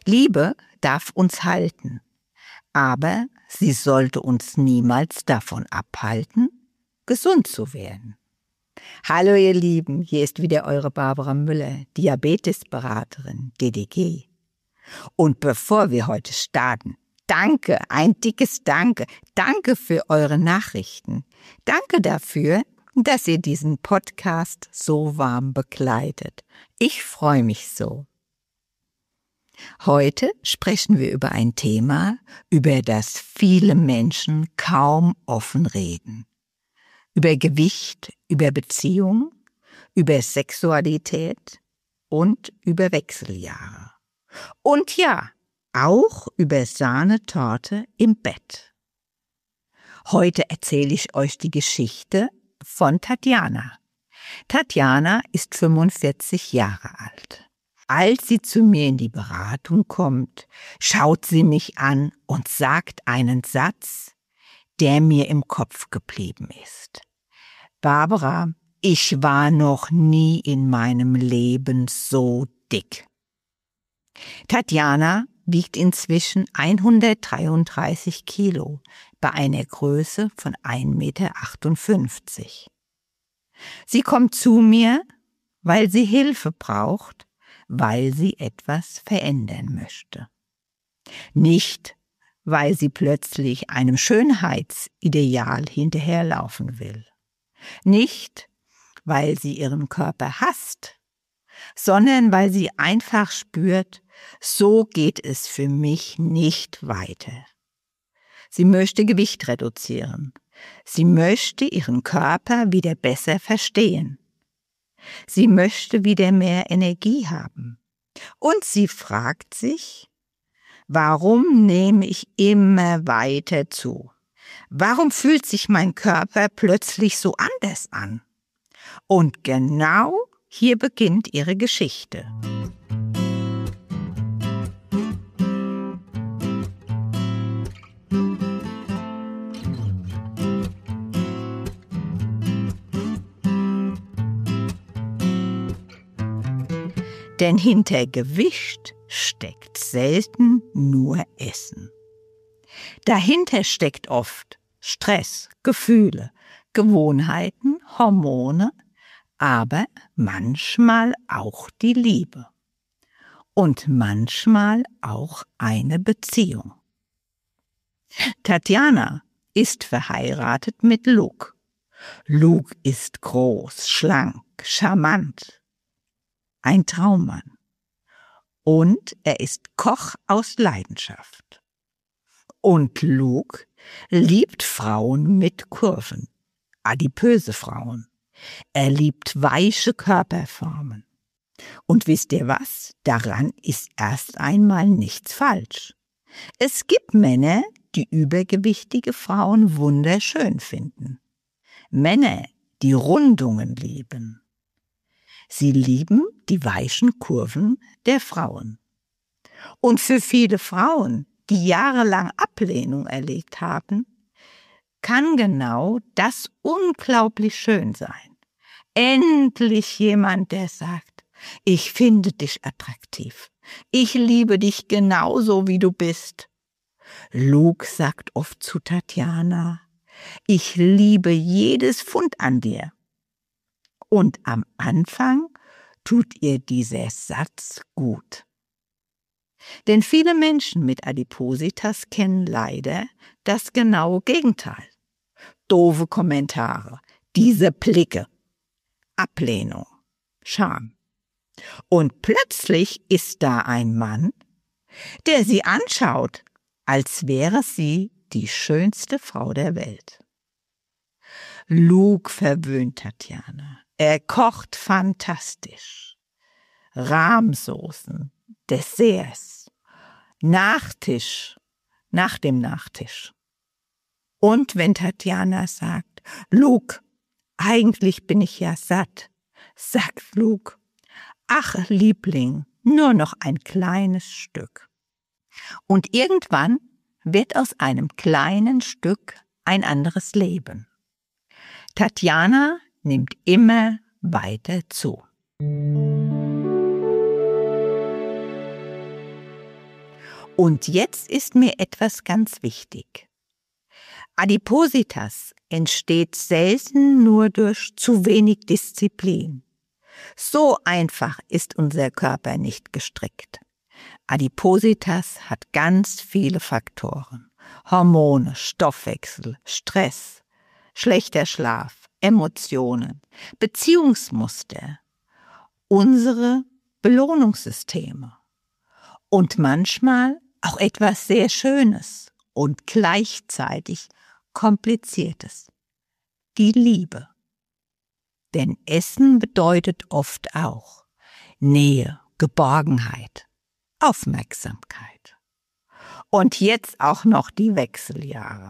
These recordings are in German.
Liebe darf uns halten, aber sie sollte uns niemals davon abhalten, gesund zu werden. Hallo ihr Lieben, hier ist wieder eure Barbara Müller, Diabetesberaterin, DDG. Und bevor wir heute starten, danke, ein dickes Danke. Danke für eure Nachrichten. Danke dafür, dass ihr diesen Podcast so warm begleitet. Ich freue mich so. Heute sprechen wir über ein Thema, über das viele Menschen kaum offen reden. Über Gewicht, über Beziehung, über Sexualität und über Wechseljahre. Und ja, auch über Sahnetorte im Bett. Heute erzähle ich euch die Geschichte von Tatjana. Tatjana ist 45 Jahre alt. Als sie zu mir in die Beratung kommt, schaut sie mich an und sagt einen Satz, der mir im Kopf geblieben ist. Barbara, ich war noch nie in meinem Leben so dick. Tatjana wiegt inzwischen 133 Kilo bei einer Größe von 1,58 Meter. Sie kommt zu mir, weil sie Hilfe braucht, weil sie etwas verändern möchte. Nicht, weil sie plötzlich einem Schönheitsideal hinterherlaufen will. Nicht, weil sie ihren Körper hasst, sondern weil sie einfach spürt, so geht es für mich nicht weiter. Sie möchte Gewicht reduzieren. Sie möchte ihren Körper wieder besser verstehen. Sie möchte wieder mehr Energie haben. Und sie fragt sich, warum nehme ich immer weiter zu? Warum fühlt sich mein Körper plötzlich so anders an? Und genau hier beginnt ihre Geschichte. Denn hinter Gewicht steckt selten nur Essen. Dahinter steckt oft Stress, Gefühle, Gewohnheiten, Hormone, aber manchmal auch die Liebe. Und manchmal auch eine Beziehung. Tatjana ist verheiratet mit Luke. Luke ist groß, schlank, charmant. Ein Traummann. Und er ist Koch aus Leidenschaft. Und Luke liebt Frauen mit Kurven, adipöse Frauen. Er liebt weiche Körperformen. Und wisst ihr was? Daran ist erst einmal nichts falsch. Es gibt Männer, die übergewichtige Frauen wunderschön finden. Männer, die Rundungen lieben. Sie lieben die weichen Kurven der Frauen. Und für viele Frauen, die jahrelang Ablehnung erlebt haben, kann genau das unglaublich schön sein. Endlich jemand, der sagt, ich finde dich attraktiv. Ich liebe dich genauso, wie du bist. Luke sagt oft zu Tatjana, ich liebe jedes Pfund an dir. Und am Anfang tut ihr dieser Satz gut. Denn viele Menschen mit Adipositas kennen leider das genaue Gegenteil. Doofe Kommentare, diese Blicke, Ablehnung, Scham. Und plötzlich ist da ein Mann, der sie anschaut, als wäre sie die schönste Frau der Welt. Luke verwöhnt Tatjana. Er kocht fantastisch. Rahmsoßen, Desserts, Nachtisch, nach dem Nachtisch. Und wenn Tatjana sagt, Luke, eigentlich bin ich ja satt, sagt Luke, ach Liebling, nur noch ein kleines Stück. Und irgendwann wird aus einem kleinen Stück ein anderes Leben. Tatjana nimmt immer weiter zu. Und jetzt ist mir etwas ganz wichtig. Adipositas entsteht selten nur durch zu wenig Disziplin. So einfach ist unser Körper nicht gestrickt. Adipositas hat ganz viele Faktoren. Hormone, Stoffwechsel, Stress, schlechter Schlaf, Emotionen, Beziehungsmuster, unsere Belohnungssysteme und manchmal auch etwas sehr Schönes und gleichzeitig Kompliziertes. Die Liebe. Denn Essen bedeutet oft auch Nähe, Geborgenheit, Aufmerksamkeit. Und jetzt auch noch die Wechseljahre.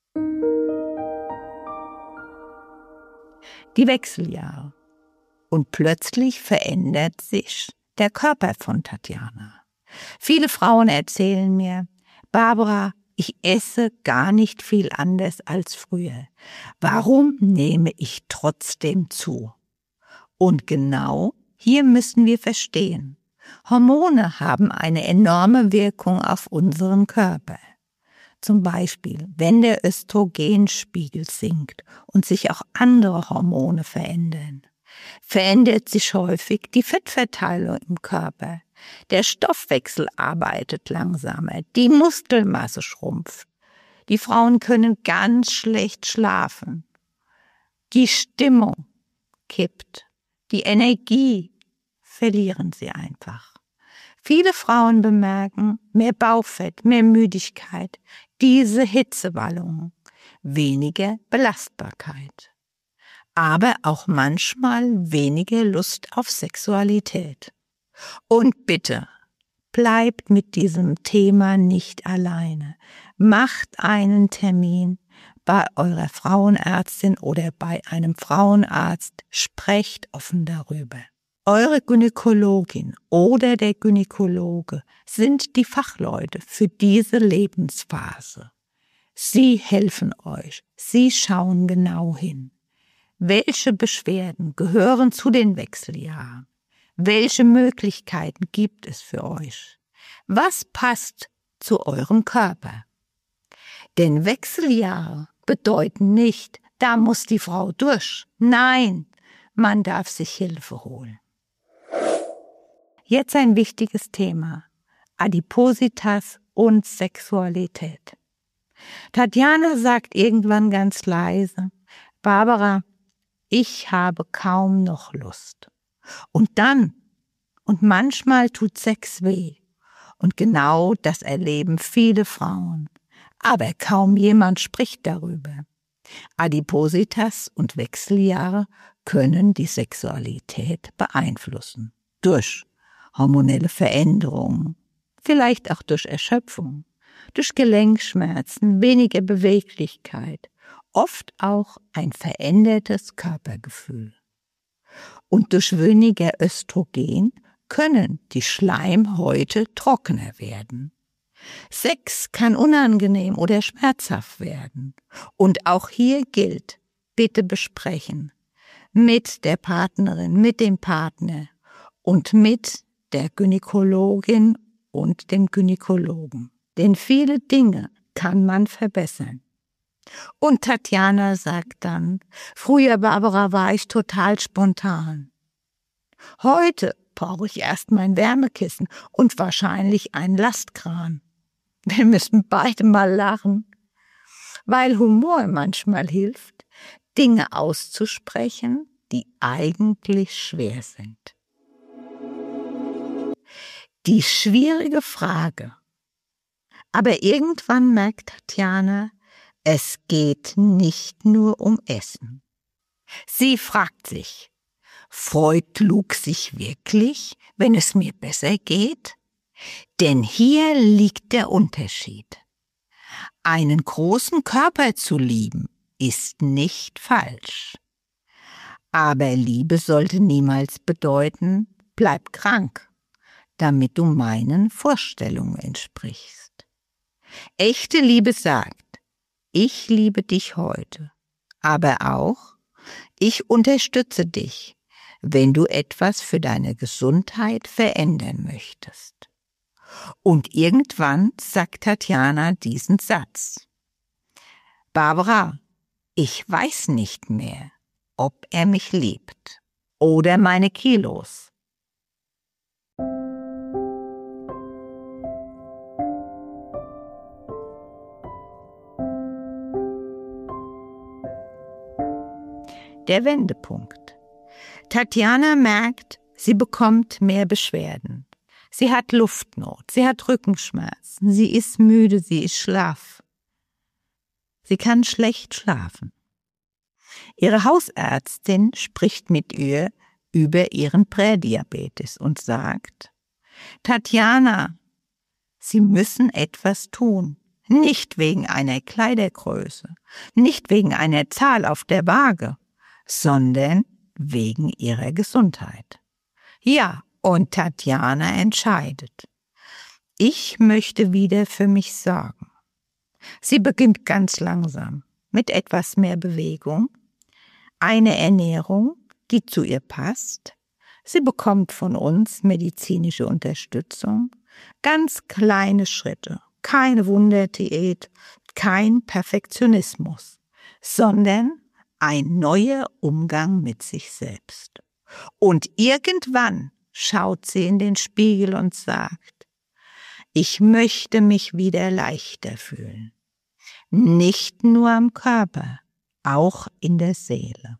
Die Wechseljahre. Und plötzlich verändert sich der Körper von Tatjana. Viele Frauen erzählen mir, Barbara, ich esse gar nicht viel anders als früher. Warum nehme ich trotzdem zu? Und genau hier müssen wir verstehen, Hormone haben eine enorme Wirkung auf unseren Körper. Zum Beispiel, wenn der Östrogenspiegel sinkt und sich auch andere Hormone verändern, verändert sich häufig die Fettverteilung im Körper. Der Stoffwechsel arbeitet langsamer, die Muskelmasse schrumpft. Die Frauen können ganz schlecht schlafen. Die Stimmung kippt, die Energie verlieren sie einfach. Viele Frauen bemerken mehr Bauchfett, mehr Müdigkeit, diese Hitzewallungen, weniger Belastbarkeit. Aber auch manchmal weniger Lust auf Sexualität. Und bitte, bleibt mit diesem Thema nicht alleine. Macht einen Termin bei eurer Frauenärztin oder bei einem Frauenarzt. Sprecht offen darüber. Eure Gynäkologin oder der Gynäkologe sind die Fachleute für diese Lebensphase. Sie helfen euch. Sie schauen genau hin. Welche Beschwerden gehören zu den Wechseljahren? Welche Möglichkeiten gibt es für euch? Was passt zu eurem Körper? Denn Wechseljahre bedeuten nicht, da muss die Frau durch. Nein, man darf sich Hilfe holen. Jetzt ein wichtiges Thema: Adipositas und Sexualität. Tatjana sagt irgendwann ganz leise: Barbara, ich habe kaum noch Lust. Und manchmal tut Sex weh. Und genau das erleben viele Frauen. Aber kaum jemand spricht darüber. Adipositas und Wechseljahre können die Sexualität beeinflussen. Durch hormonelle Veränderungen, vielleicht auch durch Erschöpfung, durch Gelenkschmerzen, weniger Beweglichkeit, oft auch ein verändertes Körpergefühl. Und durch weniger Östrogen können die Schleimhäute trockener werden. Sex kann unangenehm oder schmerzhaft werden. Und auch hier gilt, bitte besprechen mit der Partnerin, mit dem Partner und mit der Gynäkologin und dem Gynäkologen. Denn viele Dinge kann man verbessern. Und Tatjana sagt dann, früher, Barbara, war ich total spontan. Heute brauche ich erst mein Wärmekissen und wahrscheinlich einen Lastkran. Wir müssen beide mal lachen, weil Humor manchmal hilft, Dinge auszusprechen, die eigentlich schwer sind. Die schwierige Frage. Aber irgendwann merkt Tatjana, es geht nicht nur um Essen. Sie fragt sich, freut Luke sich wirklich, wenn es mir besser geht? Denn hier liegt der Unterschied. Einen großen Körper zu lieben, ist nicht falsch. Aber Liebe sollte niemals bedeuten, bleib krank, damit du meinen Vorstellungen entsprichst. Echte Liebe sagt, ich liebe dich heute, aber auch, ich unterstütze dich, wenn du etwas für deine Gesundheit verändern möchtest. Und irgendwann sagt Tatjana diesen Satz. Barbara, ich weiß nicht mehr, ob er mich liebt oder meine Kilos. Der Wendepunkt. Tatjana merkt, sie bekommt mehr Beschwerden. Sie hat Luftnot, sie hat Rückenschmerzen, sie ist müde, sie ist schlaff. Sie kann schlecht schlafen. Ihre Hausärztin spricht mit ihr über ihren Prädiabetes und sagt, Tatjana, Sie müssen etwas tun. Nicht wegen einer Kleidergröße, nicht wegen einer Zahl auf der Waage, sondern wegen ihrer Gesundheit. Ja, und Tatjana entscheidet. Ich möchte wieder für mich sorgen. Sie beginnt ganz langsam mit etwas mehr Bewegung, eine Ernährung, die zu ihr passt. Sie bekommt von uns medizinische Unterstützung, ganz kleine Schritte, keine Wunderdiät, kein Perfektionismus, sondern ein neuer Umgang mit sich selbst. Und irgendwann schaut sie in den Spiegel und sagt, ich möchte mich wieder leichter fühlen. Nicht nur am Körper, auch in der Seele.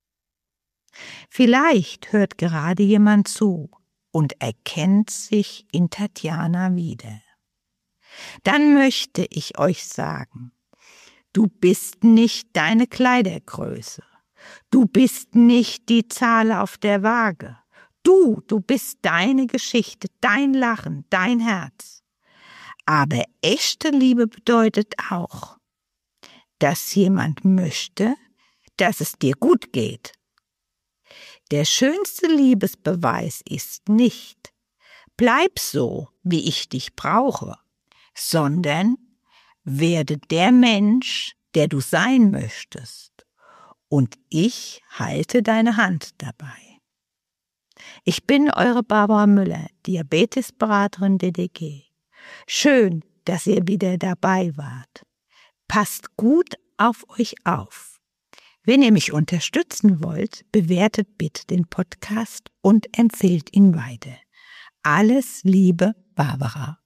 Vielleicht hört gerade jemand zu und erkennt sich in Tatjana wieder. Dann möchte ich euch sagen, du bist nicht deine Kleidergröße. Du bist nicht die Zahl auf der Waage. Du bist deine Geschichte, dein Lachen, dein Herz. Aber echte Liebe bedeutet auch, dass jemand möchte, dass es dir gut geht. Der schönste Liebesbeweis ist nicht, bleib so, wie ich dich brauche, sondern werde der Mensch, der du sein möchtest. Und ich halte deine Hand dabei. Ich bin eure Barbara Müller, Diabetesberaterin DDG. Schön, dass ihr wieder dabei wart. Passt gut auf euch auf. Wenn ihr mich unterstützen wollt, bewertet bitte den Podcast und empfehlt ihn weiter. Alles Liebe, Barbara.